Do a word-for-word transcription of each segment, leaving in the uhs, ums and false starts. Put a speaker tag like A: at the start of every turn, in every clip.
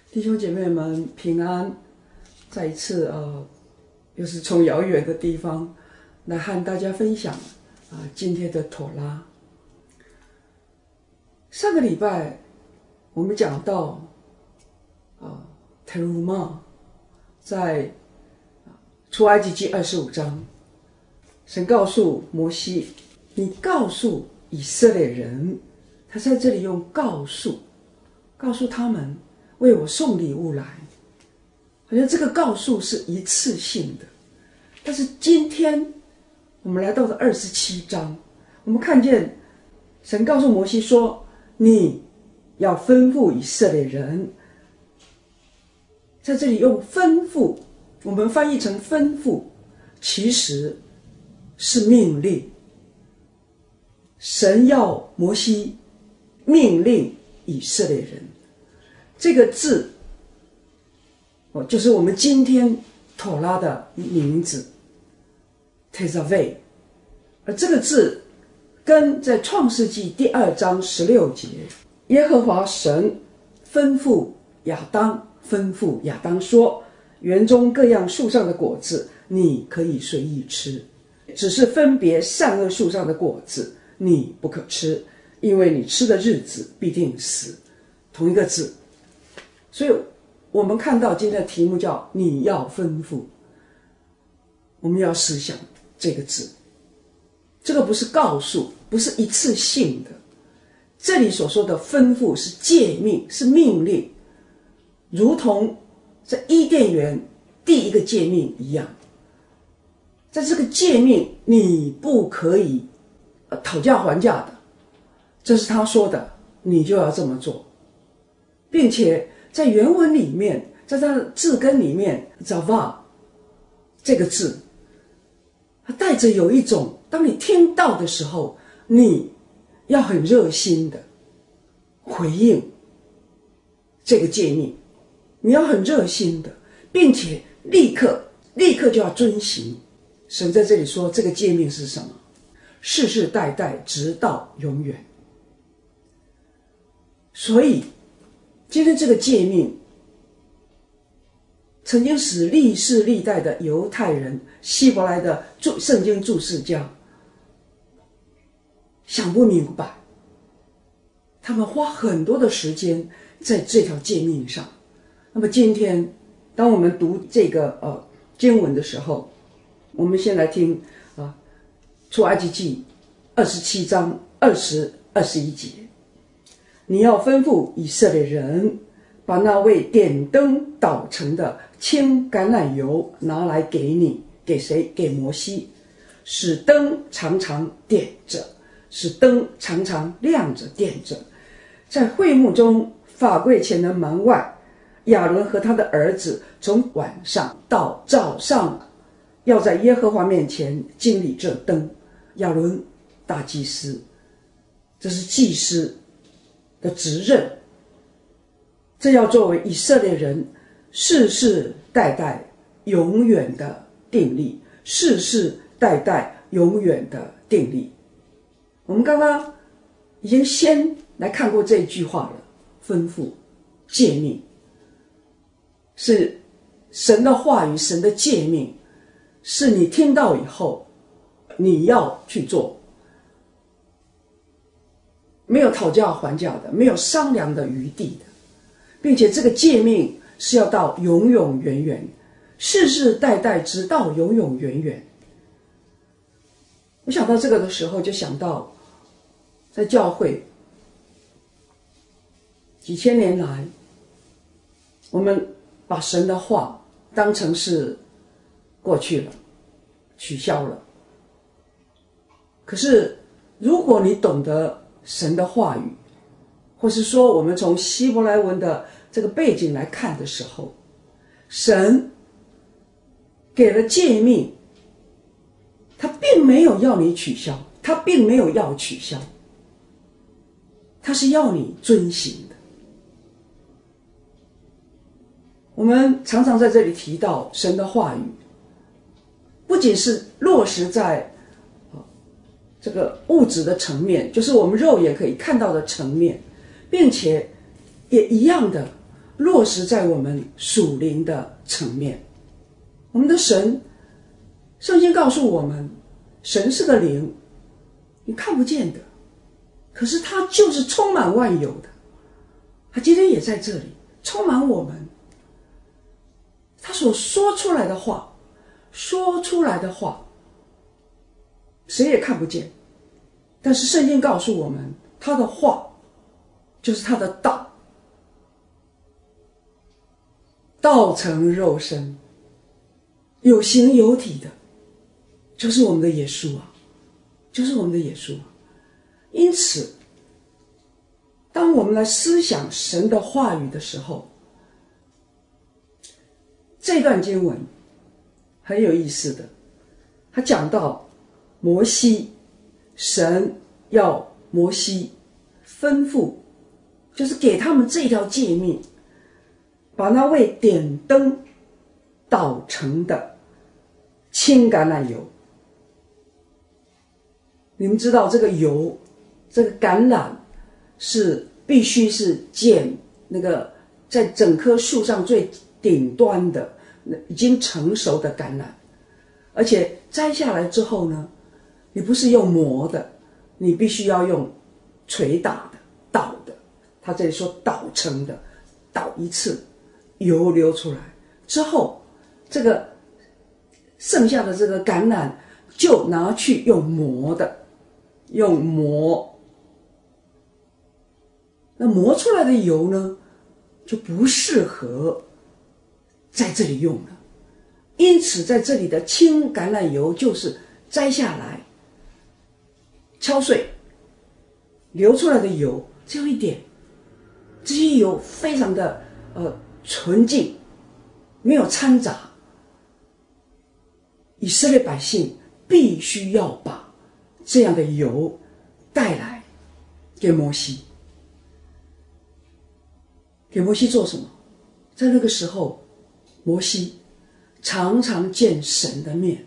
A: 弟兄姐妹们平安，再一次呃，又是从遥远的地方来和大家分享啊、呃、今天的妥拉。上个礼拜我们讲到啊特鲁玛在出埃及记二十五章，神告诉摩西，你告诉以色列人，他在这里用告诉告诉他们为我送礼物来，好像这个告诉是一次性的。但是今天我们来到了二十七章，我们看见神告诉摩西说，你要吩咐以色列人，在这里用吩咐，我们翻译成吩咐，其实是命令。神要摩西命令以色列人，这个字哦，就是我们今天妥拉的名字 Tetzaveh， 而这个字跟在创世纪第二章十六节，耶和华神吩咐亚当吩咐亚当说，园中各样树上的果子你可以随意吃，只是分别善恶树上的果子你不可吃，因为你吃的日子必定死。同一个字，所以我们看到今天的题目叫你要吩咐，我们要思想这个字，这个不是告诉，不是一次性的，这里所说的吩咐是诫命，是命令，如同在伊甸园第一个诫命一样。在这个诫命你不可以、呃、讨价还价的，这是他说的，你就要这么做，并且在原文里面，在它的字根里面 Zava 这个字，它带着有一种当你听到的时候，你要很热心的回应这个诫命，你要很热心的，并且立刻立刻就要遵行。神在这里说这个诫命是什么？世世代代直到永远。所以今天这个诫命曾经使历世历代的犹太人、希伯来的圣经注释家想不明白，他们花很多的时间在这条诫命上。那么今天当我们读这个呃经文的时候，我们先来听啊出埃及记二十七章二十、二十一节，你要吩咐以色列人，把那为点灯捣成的清橄榄油拿来给你，给谁？给摩西，使灯常常点着，使灯常常亮着点着，在会幕中法柜前的门外，亚伦和他的儿子从晚上到早上要在耶和华面前经理这灯。亚伦大祭司，这是祭司的职任，这要作为以色列人世世代代永远的定例，世世代代永远的定例。我们刚刚已经先来看过这句话了，吩咐诫命是神的话语，神的诫命是你听到以后你要去做，没有讨价还价的，没有商量的余地的，并且这个诫命是要到永永远远，世世代代直到永永远远。我想到这个的时候，就想到在教会几千年来，我们把神的话当成是过去了，取消了。可是如果你懂得神的话语，或是说我们从希伯来文的这个背景来看的时候，神给了诫命，他并没有要你取消，他并没有要取消，他是要你遵行的。我们常常在这里提到神的话语，不仅是落实在这个物质的层面，就是我们肉眼可以看到的层面，并且也一样的落实在我们属灵的层面。我们的神，圣经告诉我们，神是个灵，你看不见的，可是他就是充满万有的。他今天也在这里，充满我们。他所说出来的话，说出来的话，谁也看不见，但是圣经告诉我们，他的话就是他的道，道成肉身，有形有体的，就是我们的耶稣啊，就是我们的耶稣啊。因此，当我们来思想神的话语的时候，这段经文很有意思的，他讲到摩西，神要摩西吩咐，就是给他们这条诫命，把那为点灯捣成的青橄榄油。你们知道这个油，这个橄榄是必须是捡那个在整棵树上最顶端的已经成熟的橄榄，而且摘下来之后呢，你不是用磨的，你必须要用捶打的、捣的。他这里说捣成的，捣一次，油流出来之后，这个剩下的这个橄榄就拿去用磨的，用磨。那磨出来的油呢，就不适合在这里用了。因此在这里的青橄榄油就是摘下来敲碎，流出来的油只有一点，这些油非常的呃纯净，没有掺杂。以色列百姓必须要把这样的油带来给摩西。给摩西做什么？在那个时候，摩西常常见神的面，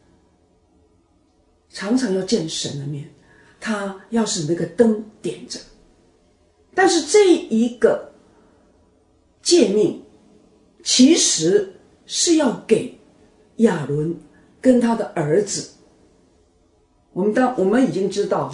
A: 常常要见神的面，他要使那个灯点着。但是这一个诫命其实是要给亚伦跟他的儿子。我们当我们已经知道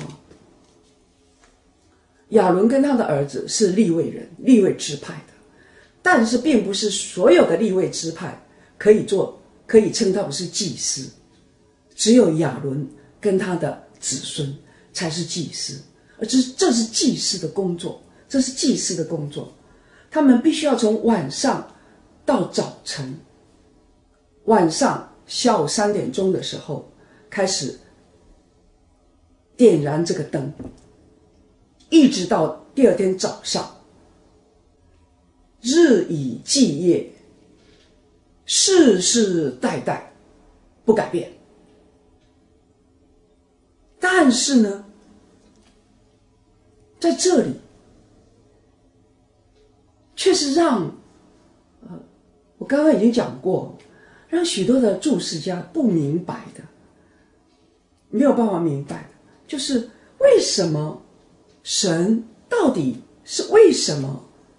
A: 亚伦跟他的儿子是利未人，利未支派的，但是并不是所有的利未支派可以做，可以称他们是祭司，只有亚伦跟他的子孙才是祭司，而这这是祭司的工作，这是祭司的工作，他们必须要从晚上到早晨，晚上下午三点钟的时候开始点燃这个灯，一直到第二天早上，日以继夜，世世代代不改变。但是呢，在这里却是让呃，我刚刚已经讲过，让许多的注释家不明白的，没有办法明白的，就是为什么神到底是为什么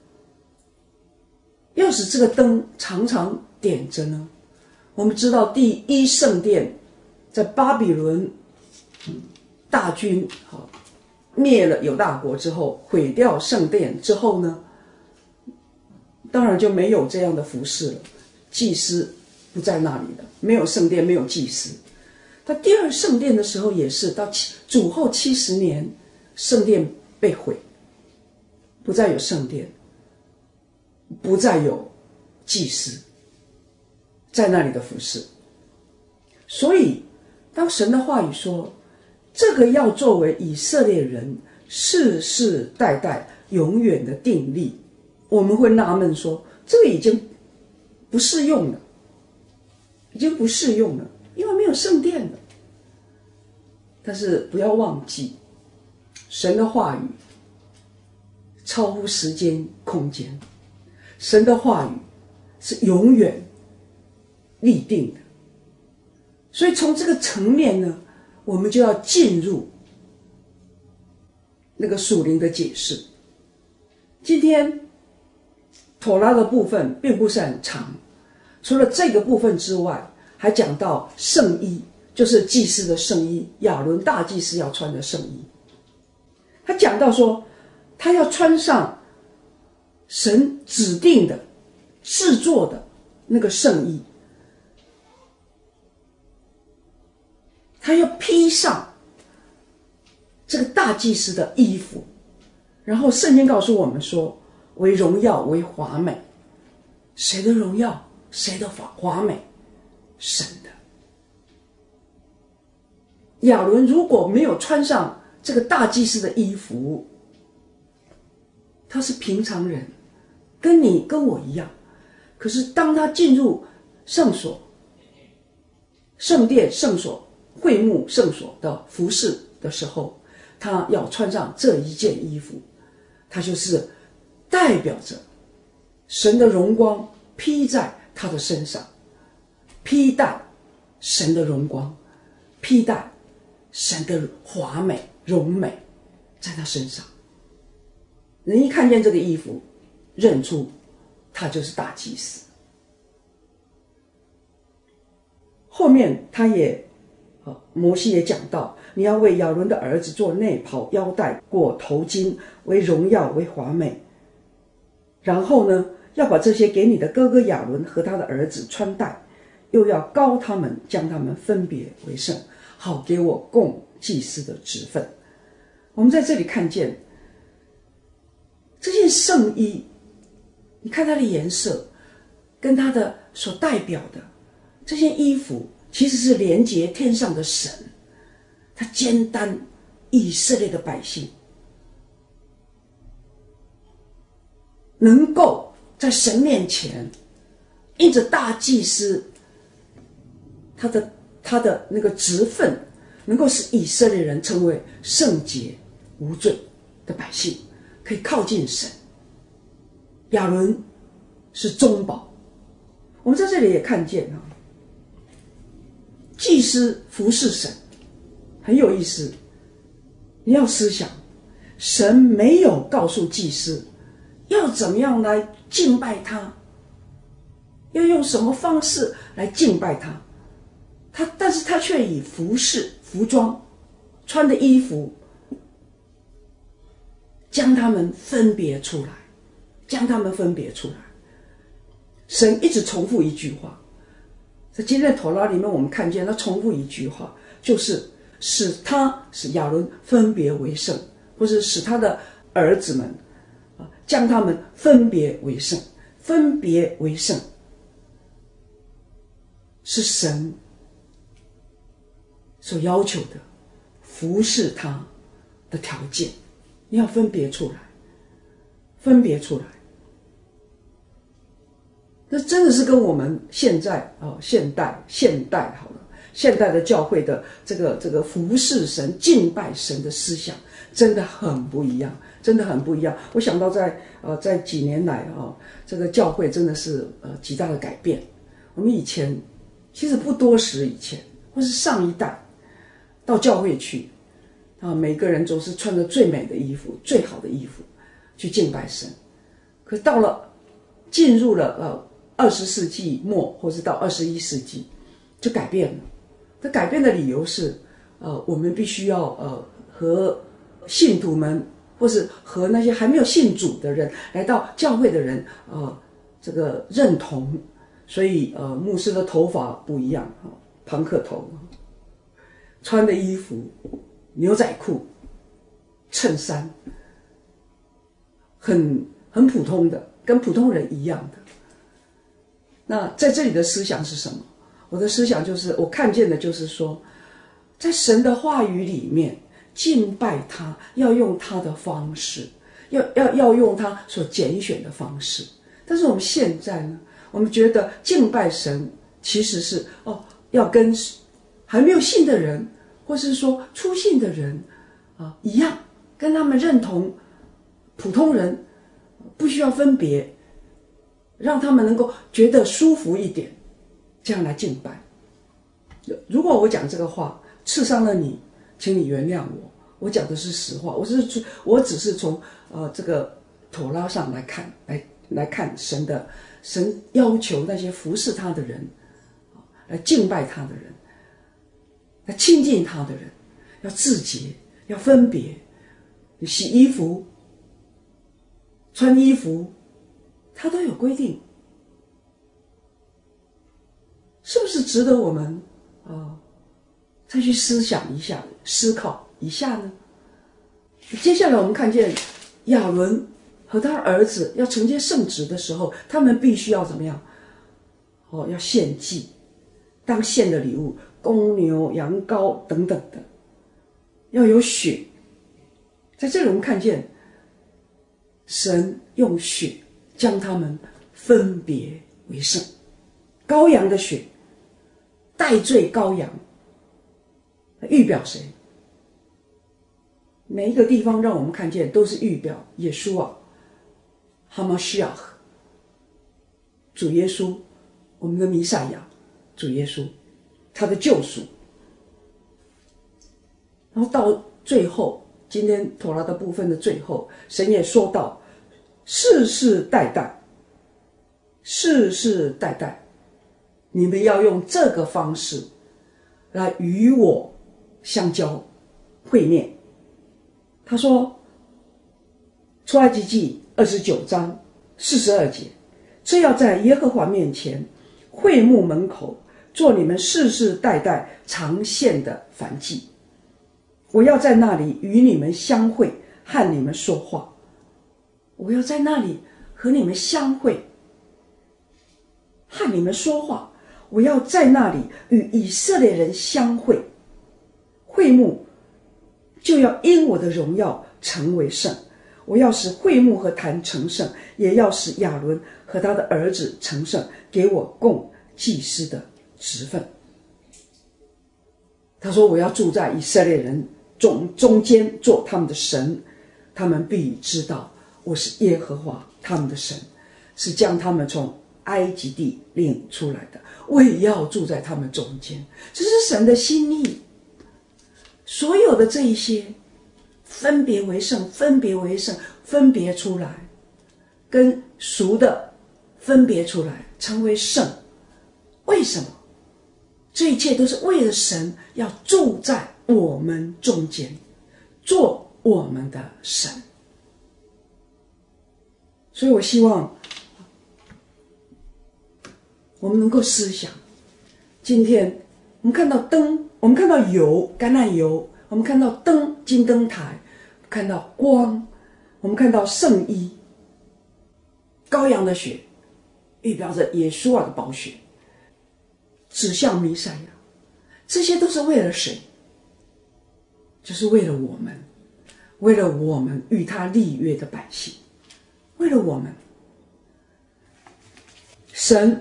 A: 要使这个灯常常点着呢？我们知道第一圣殿在巴比伦大军灭了犹大国之后，毁掉圣殿之后呢，当然就没有这样的服饰了，祭司不在那里了，没有圣殿，没有祭司。他第二圣殿的时候也是到主后七十年，圣殿被毁，不再有圣殿，不再有祭司在那里的服侍。所以当神的话语说这个要作为以色列人世世代代永远的定例，我们会纳闷说这个已经不适用了，已经不适用了，因为没有圣殿了。但是不要忘记，神的话语超乎时间空间，神的话语是永远立定的。所以从这个层面呢，我们就要进入那个属灵的解释。今天妥拉的部分并不是很长，除了这个部分之外，还讲到圣衣，就是祭司的圣衣，亚伦大祭司要穿的圣衣。他讲到说，他要穿上神指定的制作的那个圣衣，他要披上这个大祭司的衣服。然后圣经告诉我们说，为荣耀，为华美。谁的荣耀？谁的华美？神的。亚伦如果没有穿上这个大祭司的衣服，他是平常人，跟你跟我一样。可是当他进入圣所、圣殿、圣所、会幕、圣所的服侍的时候，他要穿上这一件衣服，他就是代表着神的荣光披在他的身上，披戴神的荣光，披戴神的华美荣美在他身上。人一看见这个衣服，认出他就是大祭司。后面他也摩西也讲到，你要为亚伦的儿子做内袍、腰带、裹头巾，为荣耀，为华美。然后呢，要把这些给你的哥哥亚伦和他的儿子穿戴，又要膏他们，将他们分别为圣，好给我供祭司的职分。我们在这里看见这件圣衣，你看它的颜色跟它的所代表的这件衣服，其实是连结天上的神，他肩担以色列的百姓，能够在神面前因着大祭司他的他的那个职分，能够使以色列人成为圣洁无罪的百姓，可以靠近神。亚伦是中保。我们在这里也看见啊，祭司服侍神很有意思。你要思想，神没有告诉祭司要怎么样来敬拜他，要用什么方式来敬拜他，他但是他却以服饰、服装、穿的衣服将他们分别出来，将他们分别出来。神一直重复一句话，在今天的妥拉里面，我们看见他重复一句话，就是使他使亚伦分别为圣，或是使他的儿子们将他们分别为圣。分别为圣是神所要求的服侍他的条件，你要分别出来，分别出来。那真的是跟我们现在哦，现代现代好了，现代的教会的这个这个服侍神、敬拜神的思想，真的很不一样，真的很不一样。我想到在呃在几年来啊、哦，这个教会真的是呃极大的改变。我们以前其实不多时以前，或是上一代到教会去啊，每个人总是穿着最美的衣服、最好的衣服去敬拜神。可到了进入了呃二十世纪末，或是到二十一世纪，就改变了。这改变的理由是，呃，我们必须要呃和信徒们，或是和那些还没有信主的人，来到教会的人，呃，这个认同。所以呃，牧师的头发不一样，哦，庞克头，穿的衣服，牛仔裤、衬衫，很很普通的，跟普通人一样的。那在这里的思想是什么？我的思想就是，我看见的就是说，在神的话语里面敬拜他，要用他的方式，要要要用他所拣选的方式。但是我们现在呢，我们觉得敬拜神其实是哦，要跟还没有信的人，或是说初信的人啊一样，跟他们认同普通人，不需要分别，让他们能够觉得舒服一点，这样来敬拜。如果我讲这个话刺伤了你，请你原谅我，我讲的是实话，我是我只是从呃这个妥拉上来看，来来看神的，神要求那些服侍他的人，来敬拜他的人，来亲近他的人，要自洁，要分别。你洗衣服、穿衣服，他都有规定，是不是值得我们啊、呃、再去思想一下、思考一下呢？接下来我们看见亚伦和他儿子要承接圣职的时候，他们必须要怎么样？哦，要献祭，当献的礼物，公牛、羊羔等等的，要有血。在这里我们看见神用血将他们分别为圣，羔羊的血，代罪羔羊，预表谁？每一个地方让我们看见都是预表耶稣啊，哈马西亚，主耶稣，我们的弥赛亚，主耶稣，他的救赎。然后到最后，今天妥拉的部分的最后，神也说到，世世代代，世世代代，你们要用这个方式来与我相交会面。他说出埃及记二十九章四十二节，这要在耶和华面前会幕门口做你们世世代代常献的燔祭，我要在那里与你们相会，和你们说话。我要在那里和你们相会，和你们说话。我要在那里与以色列人相会，会幕就要因我的荣耀成为圣。我要使会幕和坛成圣，也要使亚伦和他的儿子成圣，给我供祭司的职分。他说，我要住在以色列人中中间，做他们的神，他们必知道我是耶和华他们的神，是将他们从埃及地领出来的，我也要住在他们中间。这是神的心意。所有的这一些分别为圣，分别为圣，分别出来，跟俗的分别出来，成为圣。为什么？这一切都是为了神要住在我们中间，做我们的神。所以我希望我们能够思想，今天我们看到灯，我们看到油，橄榄油，我们看到灯，金灯台，看到光，我们看到圣衣，羔羊的血，预表着耶稣的宝血，指向弥赛亚。这些都是为了谁？就是为了我们，为了我们与他立约的百姓，为了我们。神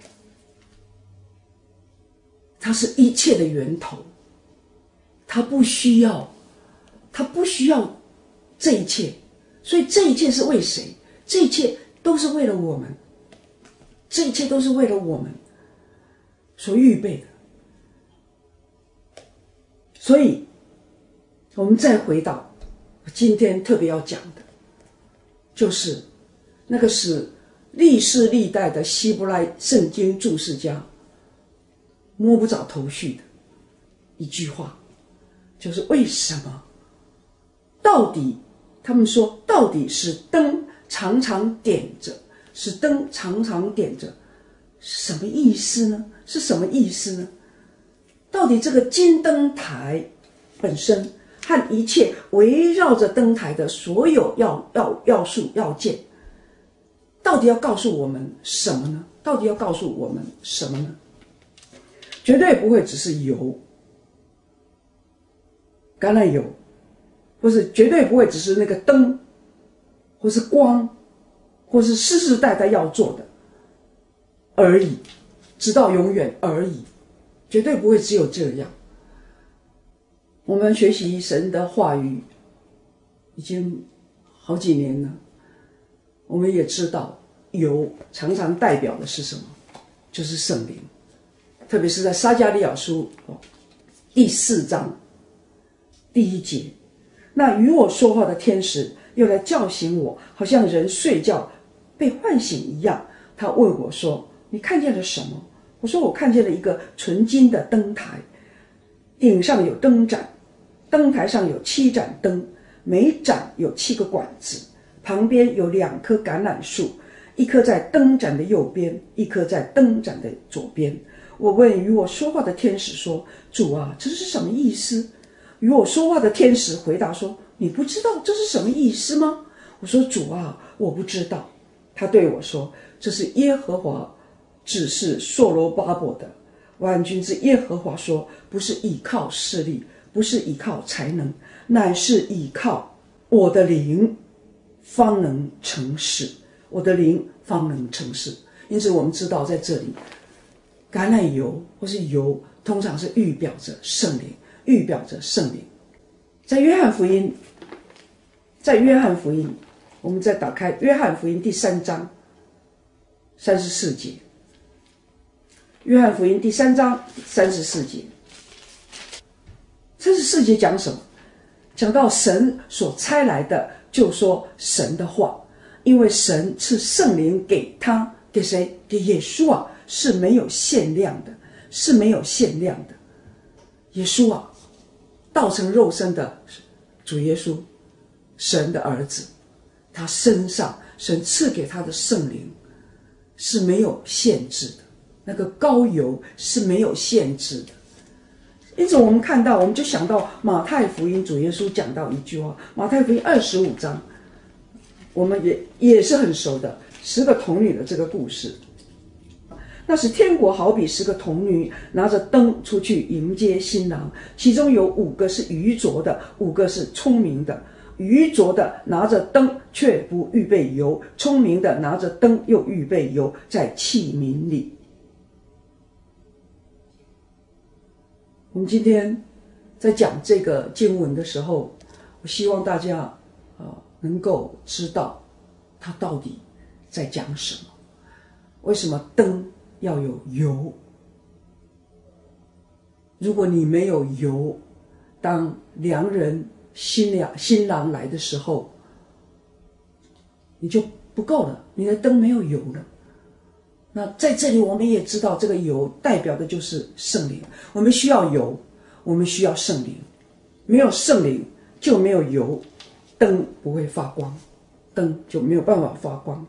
A: 他是一切的源头，他不需要他不需要这一切，所以这一切是为谁？这一切都是为了我们，这一切都是为了我们所预备的。所以我们再回到今天特别要讲的，就是那个是历世历代的希伯来圣经注释家摸不着头绪的一句话，就是为什么到底他们说到底是灯常常点着，是灯常常点着，什么意思呢？是什么意思呢？到底这个金灯台本身和一切围绕着灯台的所有要要要素要件，到底要告诉我们什么呢？到底要告诉我们什么呢？绝对不会只是油，橄榄油，或是绝对不会只是那个灯，或是光，或是世世代代要做的而已，直到永远而已，绝对不会只有这样。我们学习神的话语已经好几年了，我们也知道油常常代表的是什么，就是圣灵。特别是在撒迦利亚书第四章第一节，那与我说话的天使又来叫醒我，好像人睡觉被唤醒一样。他问我说：“你看见了什么？”我说：“我看见了一个纯金的灯台，顶上有灯盏，灯台上有七盏灯，每盏有七个管子，旁边有两棵橄榄树，一棵在灯盏的右边，一棵在灯盏的左边。”我问与我说话的天使说：“主啊，这是什么意思？”与我说话的天使回答说：“你不知道这是什么意思吗？”我说：“主啊，我不知道。”他对我说：“这是耶和华指示所罗巴伯的。万军之耶和华说，不是倚靠势力，不是倚靠才能，乃是倚靠我的灵，方能成事。我的灵方能成事。”因此我们知道在这里，橄榄油或是油通常是预表着圣灵，预表着圣灵。在约翰福音，在约翰福音，我们再打开约翰福音第三章三十四节。约翰福音第三章三十四节，三十四节讲什么？讲到神所差来的，就说神的话，因为神赐圣灵给他，给谁？给耶稣啊，是没有限量的，是没有限量的。耶稣啊，道成肉身的主耶稣，神的儿子，他身上神赐给他的圣灵是没有限制的，那个膏油是没有限制的。因此我们看到，我们就想到马太福音，主耶稣讲到一句话，马太福音二十五章，我们也也是很熟的，十个童女的这个故事。那时天国好比十个童女拿着灯出去迎接新郎，其中有五个是愚拙的，五个是聪明的。愚拙的拿着灯却不预备油，聪明的拿着灯又预备油在器皿里。我们今天在讲这个经文的时候，我希望大家、呃、能够知道它到底在讲什么。为什么灯要有油？如果你没有油，当良人新娘新郎来的时候，你就不够了，你的灯没有油了。那在这里我们也知道，这个油代表的就是圣灵。我们需要油，我们需要圣灵，没有圣灵就没有油，灯不会发光，灯就没有办法发光。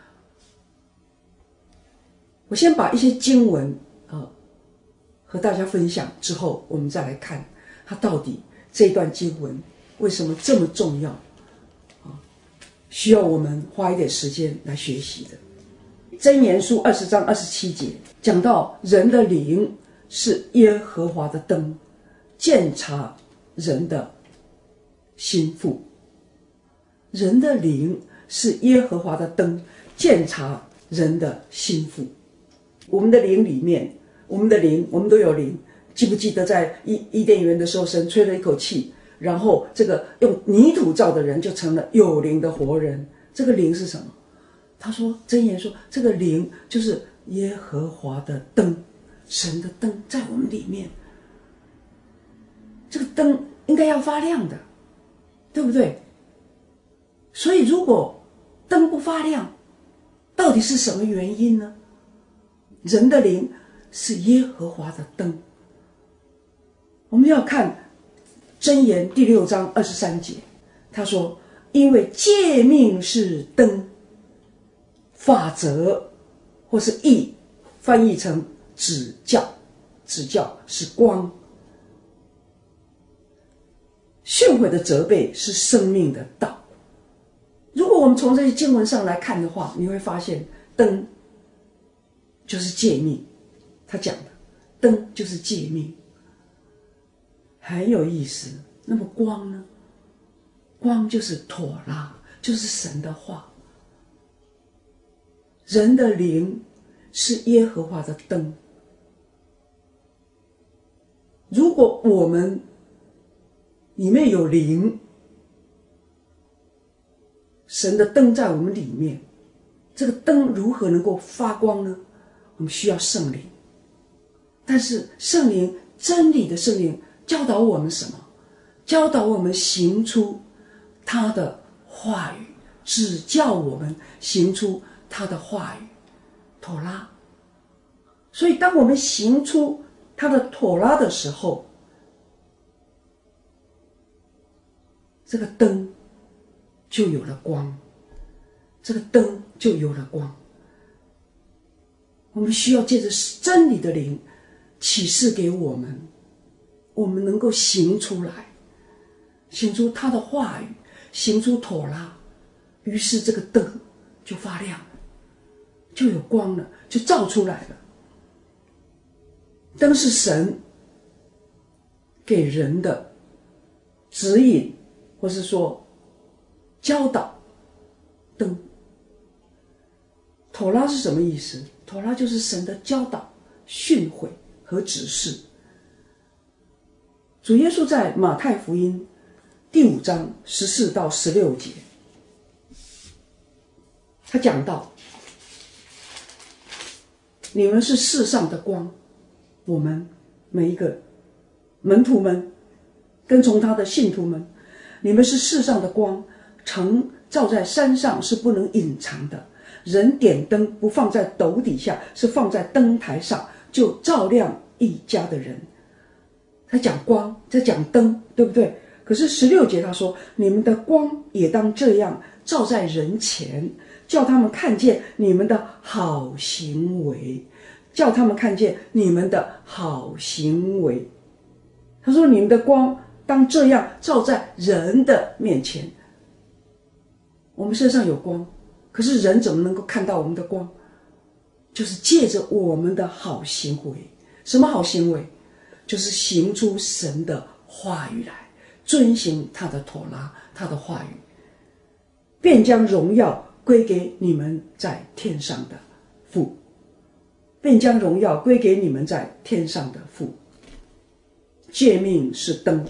A: 我先把一些经文、呃、和大家分享之后，我们再来看它到底这段经文为什么这么重要、啊、需要我们花一点时间来学习的。箴言书二十章二十七节讲到，人的灵是耶和华的灯，鉴察人的心腹。人的灵是耶和华的灯，鉴察人的心腹。我们的灵里面，我们的灵，我们都有灵。记不记得在伊伊甸园的时候，神吹了一口气，然后这个用泥土造的人就成了有灵的活人。这个灵是什么？他说，箴言说，这个灵就是耶和华的灯，神的灯在我们里面。这个灯应该要发亮的，对不对？所以如果灯不发亮，到底是什么原因呢？人的灵是耶和华的灯。我们要看箴言第六章二十三节，他说，因为诫命是灯，法则或是义翻译成指教，指教是光，训诲的责备是生命的道。如果我们从这些经文上来看的话，你会发现灯就是诫命，他讲的灯就是诫命，很有意思。那么光呢？光就是妥拉，就是神的话。人的灵是耶和华的灯。如果我们里面有灵，神的灯在我们里面，这个灯如何能够发光呢？我们需要圣灵。但是圣灵，真理的圣灵教导我们什么？教导我们行出他的话语，指教我们行出他的话语，妥拉。所以当我们行出他的妥拉的时候，这个灯就有了光，这个灯就有了光。我们需要借着真理的灵启示给我们，我们能够行出来，行出他的话语，行出妥拉，于是这个灯就发亮，就有光了，就照出来了。灯是神给人的指引，或是说教导。灯妥拉是什么意思？妥拉就是神的教导、训诲和指示。主耶稣在马太福音第五章十四到十六节，他讲到，你们是世上的光，我们每一个门徒们，跟从他的信徒们，你们是世上的光，城照在山上是不能隐藏的。人点灯不放在斗底下，是放在灯台上，就照亮一家的人。他讲光，在讲灯，对不对？可是十六节他说，你们的光也当这样照在人前，叫他们看见你们的好行为，叫他们看见你们的好行为。他说，你们的光当这样照在人的面前。我们身上有光，可是人怎么能够看到我们的光？就是借着我们的好行为。什么好行为？就是行出神的话语来，遵行他的妥拉，他的话语，便将荣耀归给你们在天上的父，便将荣耀归给你们在天上的父。诫命是灯，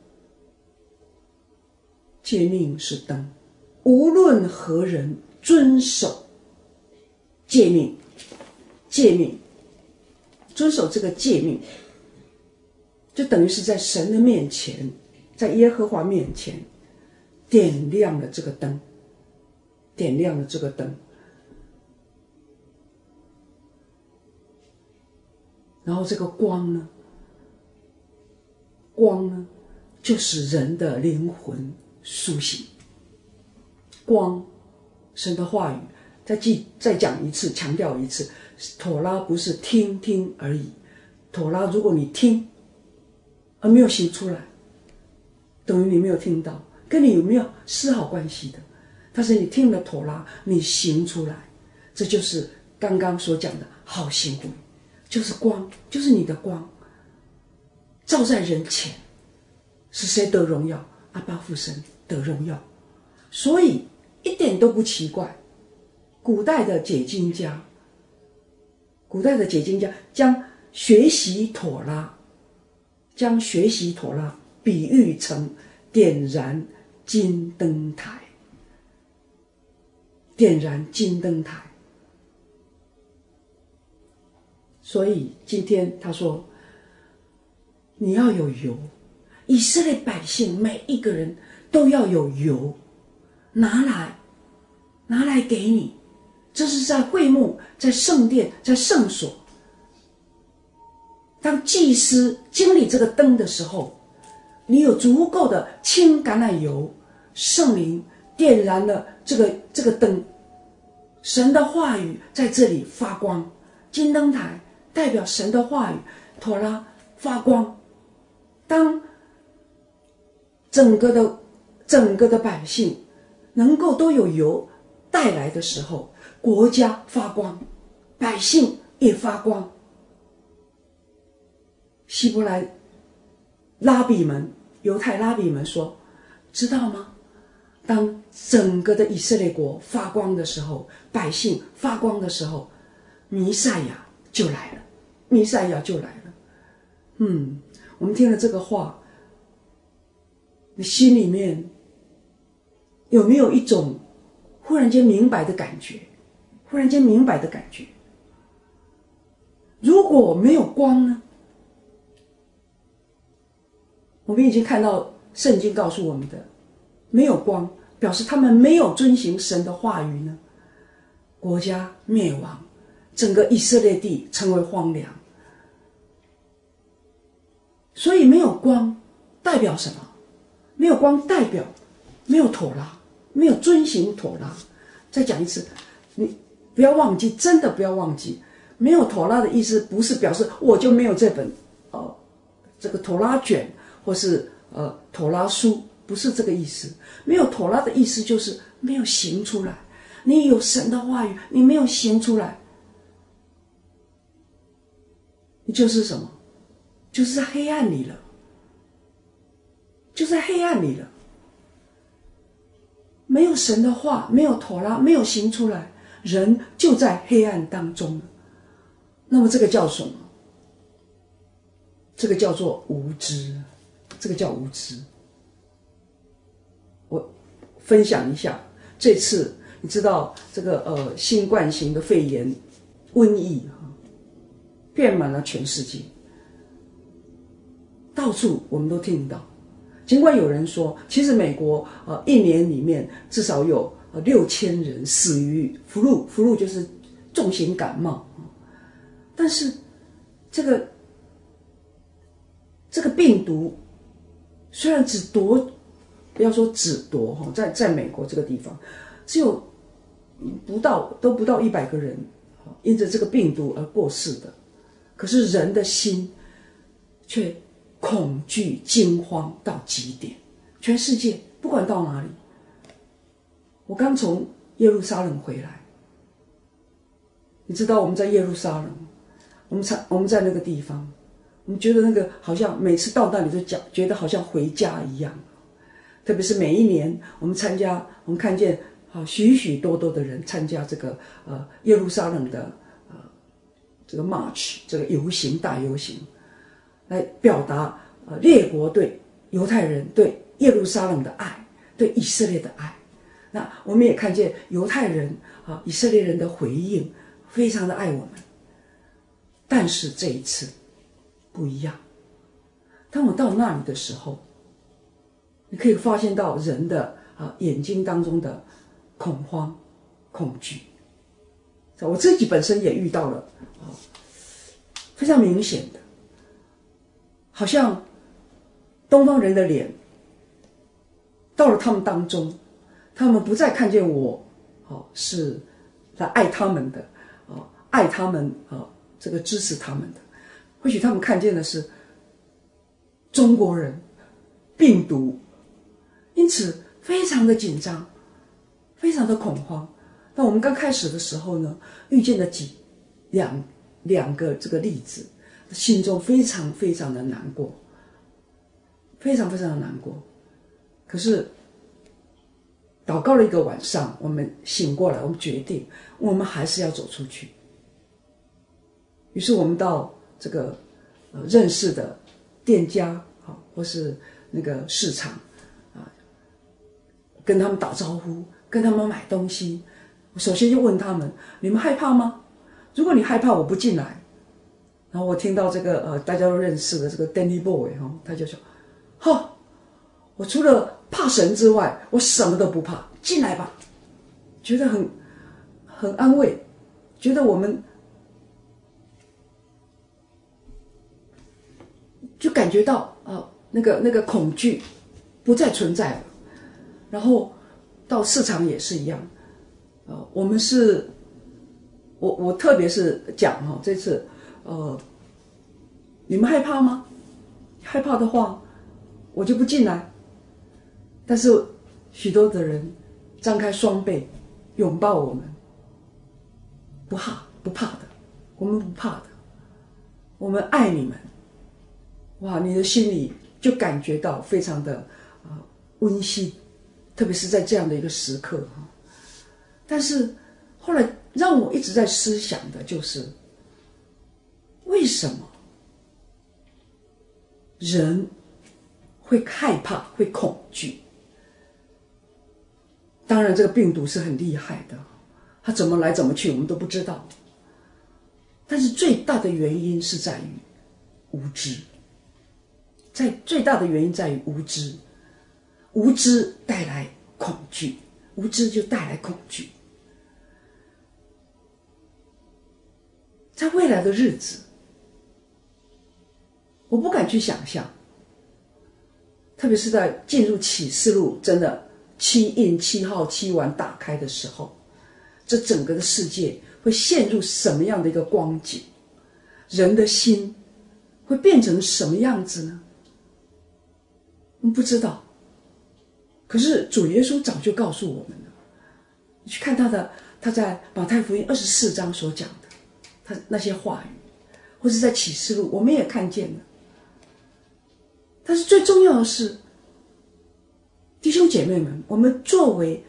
A: 诫命是灯，无论何人遵守诫命，诫命遵守这个诫命，就等于是在神的面前，在耶和华面前点亮了这个灯，点亮了这个灯。然后这个光呢，光呢就使人的灵魂苏醒。光，神的话语，再记再讲一次，强调一次，妥拉不是听听而已。妥拉如果你听而没有行出来，等于你没有听到，跟你有没有丝毫关系的。但是你听了妥拉，你行出来，这就是刚刚所讲的好行为，就是光，就是你的光照在人前，是谁得荣耀？阿爸父神得荣耀。所以一点都不奇怪，古代的解经家古代的解经家将学习妥拉将学习妥拉比喻成点燃金灯台，点燃金灯台。所以今天他说，你要有油，以色列百姓每一个人都要有油，拿来拿来给你。这是在会幕，在圣殿，在圣所，当祭司经历这个灯的时候，你有足够的清橄榄油，圣灵点燃了这个这个灯，神的话语在这里发光。金灯台代表神的话语，妥拉发光。当整个的整个的百姓能够都有油带来的时候，国家发光，百姓也发光。希伯来拉比们，犹太拉比们说，知道吗？当整个的以色列国发光的时候，百姓发光的时候，弥赛亚就来了，弥赛亚就来了。嗯，我们听了这个话，你心里面有没有一种忽然间明白的感觉？忽然间明白的感觉。如果没有光呢？我们已经看到圣经告诉我们的，没有光表示他们没有遵行神的话语呢。 国家灭亡，整个以色列地成为荒凉。所以没有光代表什么？没有光代表没有妥拉，没有遵行妥拉。再讲一次，你不要忘记，真的不要忘记，没有妥拉的意思不是表示我就没有这本呃这个妥拉卷或是呃妥拉书，不是这个意思。没有妥拉的意思就是没有行出来。你有神的话语，你没有行出来，你就是什么？就是在黑暗里了，就在黑暗里了。没有神的话，没有妥拉，没有行出来，人就在黑暗当中了。那么这个叫什么？这个叫做无知，这个叫无知。我分享一下，这次你知道这个呃新冠型的肺炎瘟疫啊，遍满了全世界，到处我们都听到。尽管有人说，其实美国呃一年里面至少有呃六千人死于 flu， flu 就是重型感冒，但是这个这个病毒虽然只夺，不要说只夺哈，在在美国这个地方，只有不到都不到一百个人因着这个病毒而过世的，可是人的心却恐惧惊慌到极点，全世界不管到哪里。我刚从耶路撒冷回来，你知道我们在耶路撒冷，我们在我们在那个地方，我们觉得那个好像每次到那里就讲，觉得好像回家一样。特别是每一年我们参加，我们看见啊许许多多的人参加这个呃耶路撒冷的呃这个 march 这个游行大游行。来表达呃列国对犹太人对耶路撒冷的爱，对以色列的爱。那我们也看见犹太人啊以色列人的回应，非常的爱我们。但是这一次不一样，当我到那里的时候，你可以发现到人的啊眼睛当中的恐慌、恐惧。我自己本身也遇到了啊非常明显的。好像东方人的脸到了他们当中，他们不再看见我哦是来爱他们的哦，爱他们哦，这个支持他们的。或许他们看见的是中国人病毒，因此非常的紧张，非常的恐慌。那我们刚开始的时候呢，遇见了几两两个这个例子。心中非常非常的难过，非常非常的难过。可是祷告了一个晚上，我们醒过来，我们决定我们还是要走出去。于是我们到这个呃认识的店家啊，或是那个市场啊，跟他们打招呼，跟他们买东西。我首先就问他们：你们害怕吗？如果你害怕，我不进来。然后我听到这个呃大家都认识的这个 Danny Boy 哈、哦，他就说：哈，我除了怕神之外，我什么都不怕，进来吧。觉得很很安慰，觉得我们就感觉到啊、呃、那个那个恐惧不再存在了。然后到市场也是一样，呃，我们是，我我特别是讲哈、哦，这次。呃，你们害怕吗？害怕的话，我就不进来。但是许多的人张开双臂拥抱我们，不怕不怕的，我们不怕的，我们爱你们。哇，你的心里就感觉到非常的呃温馨，特别是在这样的一个时刻哈。但是后来让我一直在思想的就是。为什么人会害怕、会恐惧？当然，这个病毒是很厉害的，它怎么来怎么去我们都不知道。但是最大的原因是在于无知，在最大的原因在于无知，无知带来恐惧，无知就带来恐惧。 在未来的日子，我不敢去想象，特别是在进入启示录真的七印七号七丸打开的时候，这整个的世界会陷入什么样的一个光景？人的心会变成什么样子呢？我们不知道。可是主耶稣早就告诉我们了，你去看他的他在马太福音二十四章所讲的他那些话语，或是在启示录我们也看见了。但是最重要的是，弟兄姐妹们，我们作为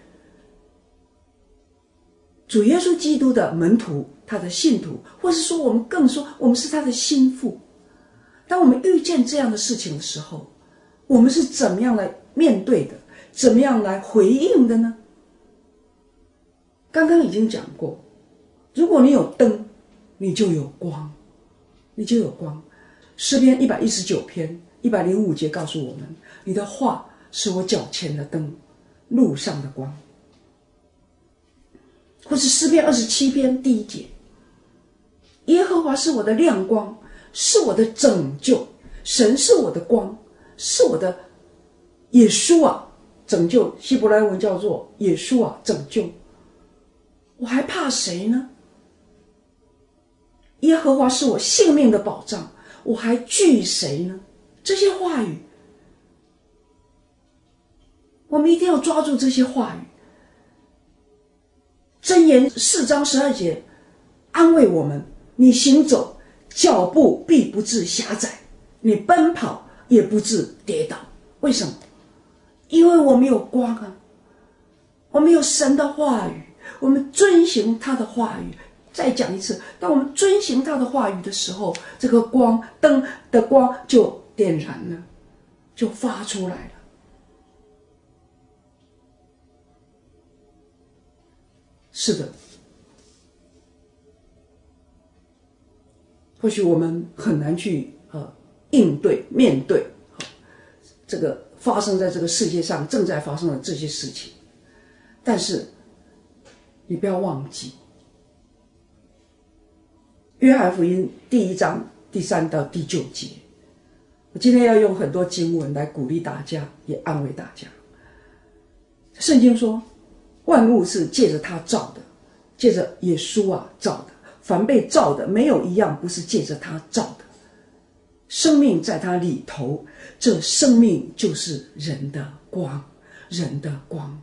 A: 主耶稣基督的门徒，他的信徒，或是说我们更说我们是他的心腹，当我们遇见这样的事情的时候，我们是怎么样来面对的，怎么样来回应的呢？刚刚已经讲过，如果你有灯，你就有光，你就有光。诗篇一百一十九篇一百零五节告诉我们，你的话是我脚前的灯，路上的光。或是诗篇二十七篇第一节，耶和华是我的亮光，是我的拯救，神是我的光，是我的耶稣啊，拯救，希伯来文叫做耶稣啊，拯救。我还怕谁呢？耶和华是我性命的保障，我还惧谁呢？这些话语，我们一定要抓住这些话语。箴言四章十二节安慰我们，你行走，脚步必不致狭窄，你奔跑也不致跌倒。为什么？因为我们有光啊，我们有神的话语，我们遵行他的话语。再讲一次，当我们遵行他的话语的时候，这个光灯的光就点燃了，就发出来了。是的，或许我们很难去呃应对面对、呃、这个发生在这个世界上正在发生的这些事情，但是你不要忘记约翰福音第一章第三到第九节。我今天要用很多经文来鼓励大家，也安慰大家。圣经说，万物是借着他造的，借着耶稣啊造的，凡被造的没有一样不是借着他造的。生命在他里头，这生命就是人的光，人的光。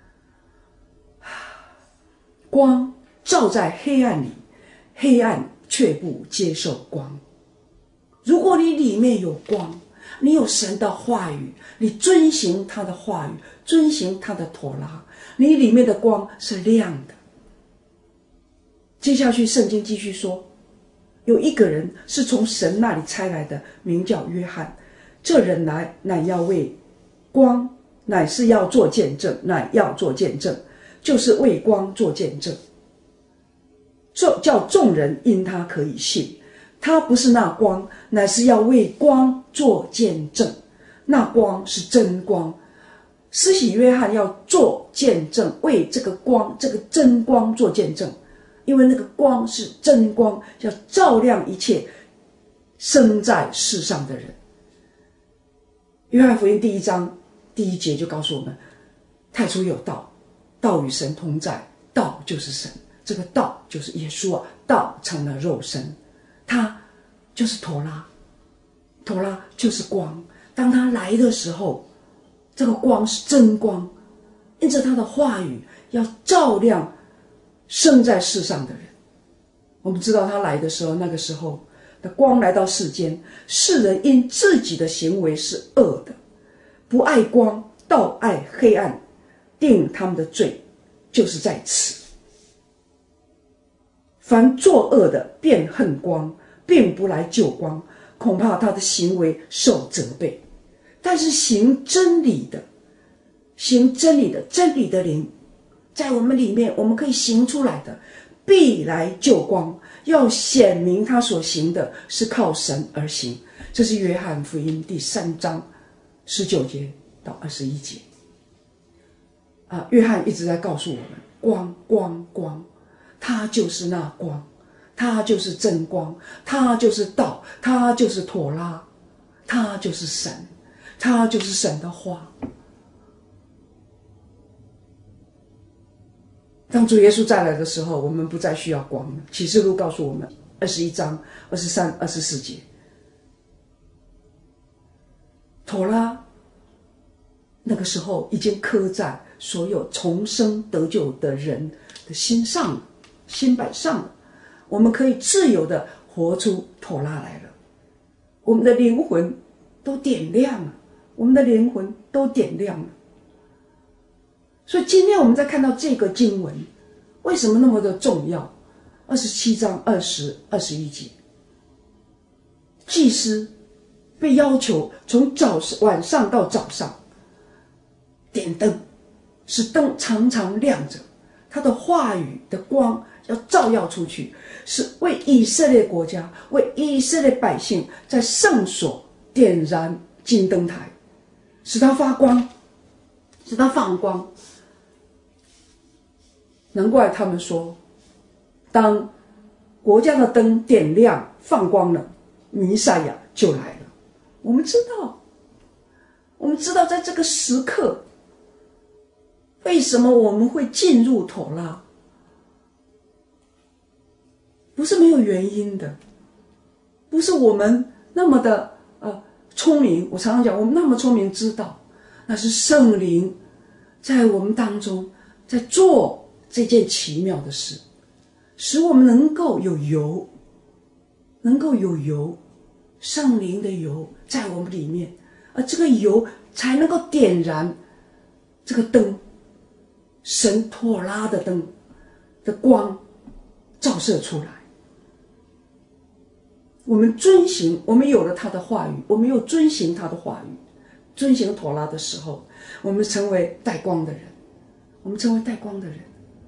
A: 光照在黑暗里，黑暗却不接受光。如果你里面有光，你有神的话语，你遵行他的话语，遵行他的妥拉，你里面的光是亮的。接下去圣经继续说，有一个人是从神那里差来的，名叫约翰。这人来乃要为光，乃是要做见证，乃要做见证，就是为光做见证，叫众人因他可以信。他不是那光，乃是要为光做见证。那光是真光，施洗约翰要做见证，为这个光，这个真光做见证，因为那个光是真光，要照亮一切生在世上的人。约翰福音第一章第一节就告诉我们，太初有道，道与神同在，道就是神，这个道就是耶稣啊，道成了肉身，他就是妥拉，妥拉就是光。当他来的时候，这个光是真光，因着他的话语要照亮生在世上的人。我们知道他来的时候，那个时候的光来到世间，世人因自己的行为是恶的，不爱光，倒爱黑暗，定他们的罪就是在此。凡作恶的便恨光，并不来救光，恐怕他的行为受责备。但是行真理的，行真理的，真理的灵在我们里面，我们可以行出来的，必来救光，要显明他所行的是靠神而行。这是约翰福音第三章十九节到二十一节啊，约翰一直在告诉我们，光光光，他就是那光， 他就是真光，他就是道，他就是妥拉，他就是神，他就是神的话。当主耶稣再来的时候，我们不再需要光了。启示录告诉我们二十一章二十三、二十四节，妥拉那个时候已经刻在所有重生得救的人的心上了，心摆上了。我们可以自由的活出妥拉来了，我们的灵魂都点亮了，我们的灵魂都点亮了。所以今天我们在看到这个经文为什么那么的重要，二十七章二十、二十一节，祭司被要求从早晚上到早上点灯，使灯常常亮着，他的话语的光要照耀出去，是为以色列国家，为以色列百姓在圣所点燃金灯台，使它发光，使它放光。难怪他们说，当国家的灯点亮放光了，弥赛亚就来了。我们知道，我们知道在这个时刻，为什么我们会进入妥拉，不是没有原因的，不是我们那么的呃聪明。我常常讲，我们那么聪明知道，那是圣灵在我们当中在做这件奇妙的事，使我们能够有油，能够有油，圣灵的油在我们里面，而这个油才能够点燃这个灯，神妥拉的灯的光照射出来。我们遵行，我们有了他的话语，我们又遵行他的话语，遵行妥拉的时候，我们成为带光的人，我们成为带光的人。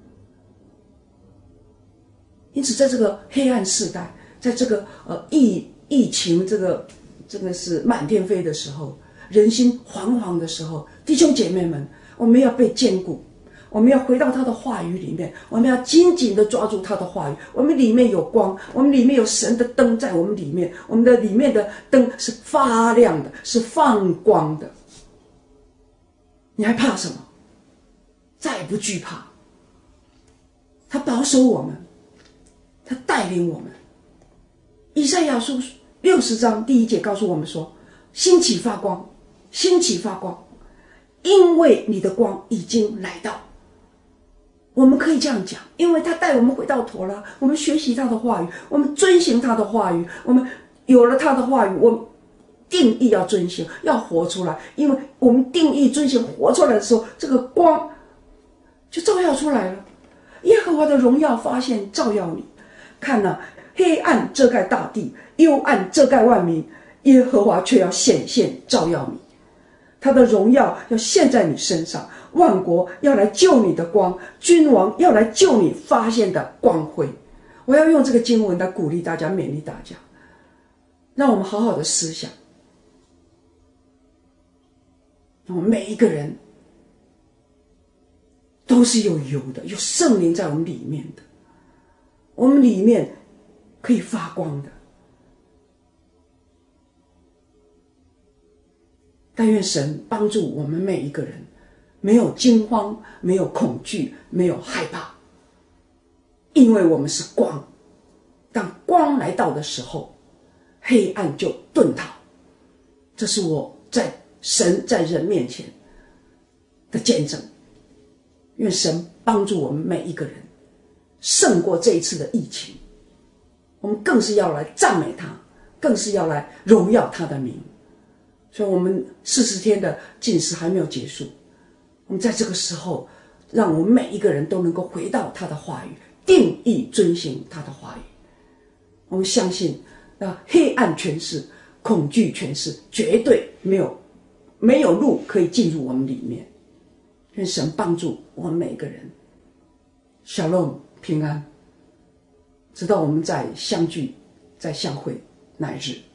A: 因此在这个黑暗世代，在这个呃疫疫情这个这个是满天飞的时候，人心惶惶的时候，弟兄姐妹们，我们要被坚固，我们要回到他的话语里面，我们要紧紧的抓住他的话语。我们里面有光，我们里面有神的灯在我们里面，我们的里面的灯是发亮的，是放光的。你还怕什么？再也不惧怕。他保守我们，他带领我们。以赛亚书六十章第一节告诉我们说，兴起发光，兴起发光，因为你的光已经来到。我们可以这样讲，因为他带我们回到妥拉，我们学习他的话语，我们遵行他的话语，我们有了他的话语，我们定义要遵行，要活出来。因为我们定义遵行活出来的时候，这个光就照耀出来了。耶和华的荣耀发现照耀你，看啊，黑暗遮盖大地，幽暗遮盖万民，耶和华却要显现照耀你，他的荣耀要现在你身上，万国要来救你的光，君王要来救你发现的光辉。我要用这个经文来鼓励大家，勉励大家，让我们好好的思想，我们每一个人都是有油的，有圣灵在我们里面的，我们里面可以发光的。但愿神帮助我们每一个人，没有惊慌，没有恐惧，没有害怕，因为我们是光。当光来到的时候，黑暗就遁逃。这是我在神在人面前的见证。愿神帮助我们每一个人胜过这一次的疫情，我们更是要来赞美他，更是要来荣耀他的名。所以我们四十天的禁食还没有结束，我们在这个时候让我们每一个人都能够回到他的话语，定义遵行他的话语。我们相信那黑暗权势、恐惧权势绝对没有没有路可以进入我们里面。愿神帮助我们每一个人。Shalom，平安，直到我们再相聚再相会那一日。